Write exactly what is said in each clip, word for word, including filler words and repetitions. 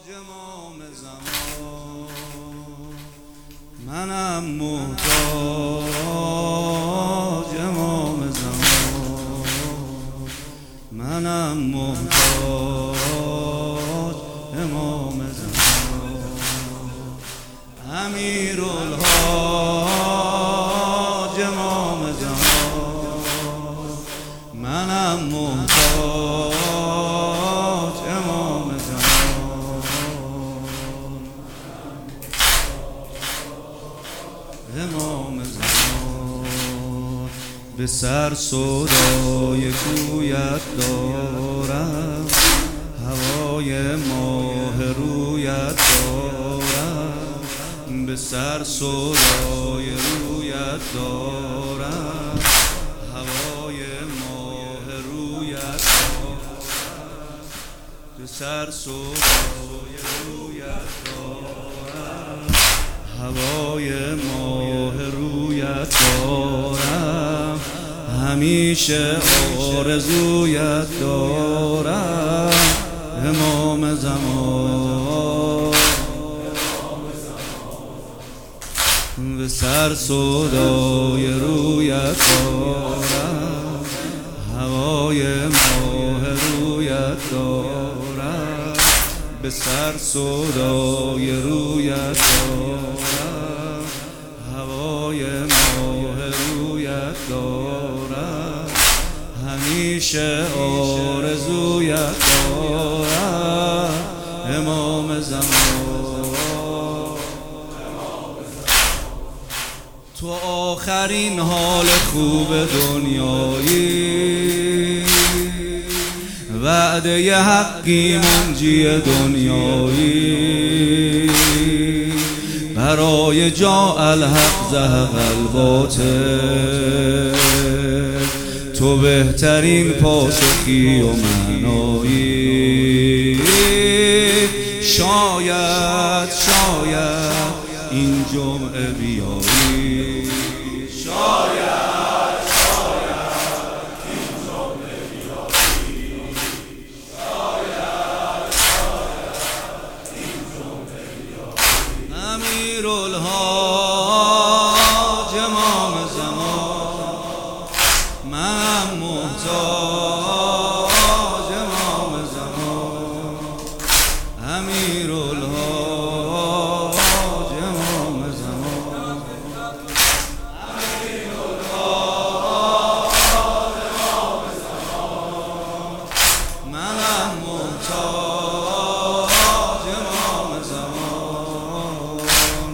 امام زمان، منم محتاج امام زمان، منم محتاج امام زمان، امیرالحاج امام زمان، منم محتاج امام زمان، امام زمان. به سر سودای کویت دارم، هوای ماه رویت دارم، به سر سودای رویت دارم، هوای ماه رویت دارم، به سر سودای رویت دارم، هوای ماه رویت دارم، همیشه آرزویت دارم امام زمان. به سر سودای رویت دارم، هوای ماه رویت دارم، به سر سودای رویت دارم، هوای ماه رویت دارم، همیشه آرزویت دارم امام زمان. تو آخرین حال خوب دنیایی، وعده حقی منجی دنیایی، برای جا الحق زهق الباطل، تو بهترین پاسخی و معنایی. شاید شاید این جمعه بیایی، شاید شاید این جمعه بیایی، شاید شاید این جمعه بیایی. امیرالحاج امام زمان، منم محتاج امام زمان، امیرالحاج امام زمان، امیرالحاج امام زمان، منم محتاج امام زمان،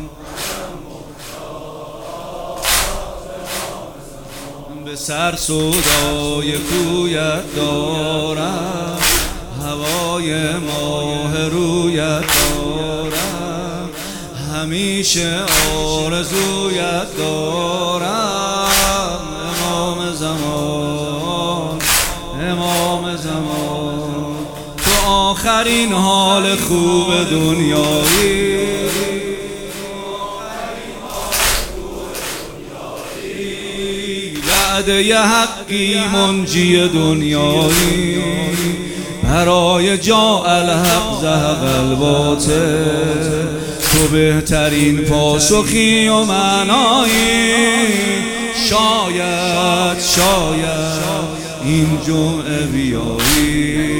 به سر سودای کویت دارم، هوای ماه رویت دارم، همیشه آرزویت دارم امام زمان، امام زمان. تو آخرین حال خوب دنیایی، وعده حقی منجی دنیایی، برای جا الحق زهق الباطل، تو بهترین پاسخی و معنایی. شاید شاید این جمعه بیایی،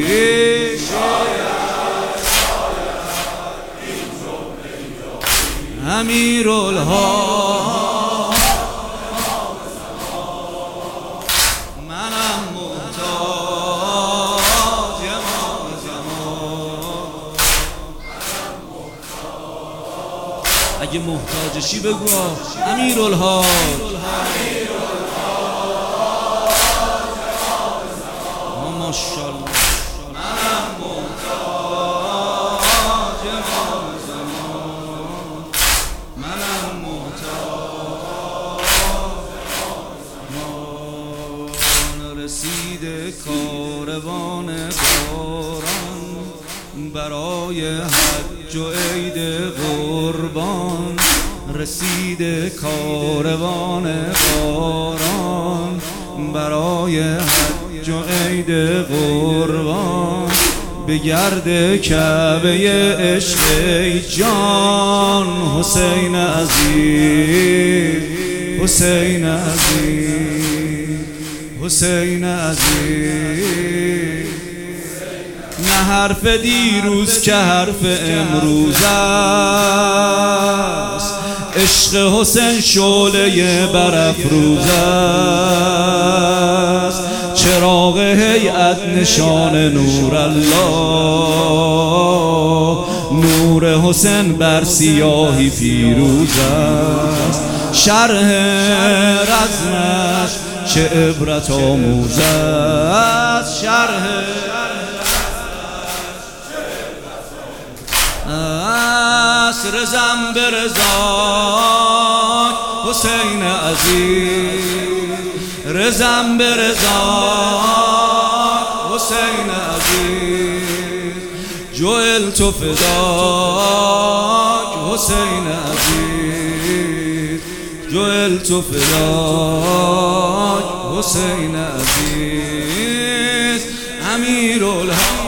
شاید شاید این جمعه بیایی. امیرالحاج اگه محتاجشی بگو امیرالحاج، ماشاءالله. منم محتاج امام زمان، منم محتاج امام زمان. رسیده کاروان باران، برای حج و عید قربان، رسیده کاروان باران، برای حج و عید قربان، به گرد کعبه عشق ای جان حسین عزیز، حسین عزیز، حسین عزیز. نه حرف دیروز که حرف امروز است، عشق حسین شعله برافروز است. چراغ هیئت نشان نور الله، نور حسین بر سیاهی پیروز است. شرح رزمش چه عبرت آموز است، شرح است. رزم به رضا حسین عزیز، رزم به رضا حسین عزیز. جعلت فداک حسین عزیز، جعلت فداک حسین عزیز. امیرالحق